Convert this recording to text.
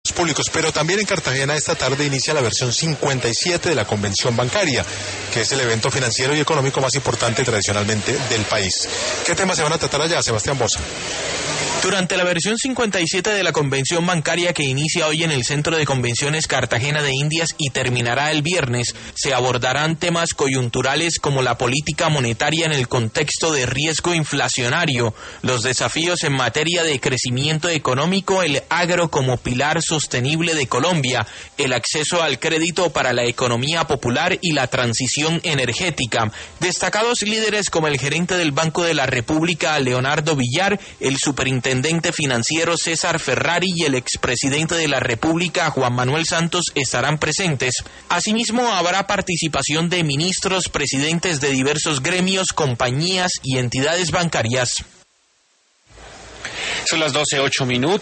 públicos, pero también en Cartagena esta tarde inicia la versión 57 de la Convención Bancaria, que es el evento financiero y económico más importante tradicionalmente del país. ¿Qué temas se van a tratar allá, Sebastián Boza? Durante la versión 57 de la Convención Bancaria, que inicia hoy en el Centro de Convenciones Cartagena de Indias y terminará el viernes, se abordarán temas coyunturales como la política monetaria en el contexto de riesgo inflacionario, los desafíos en materia de crecimiento económico, el agro como pilar sostenible de Colombia, el acceso al crédito para la economía popular y la transición energética. Destacados líderes como el gerente del Banco de la República, Leonardo Villar, el superintendente financiero César Ferrari y el expresidente de la República, Juan Manuel Santos, estarán presentes. Asimismo, habrá participación de ministros, presidentes de diversos gremios, compañías y entidades bancarias. Son las 12:08.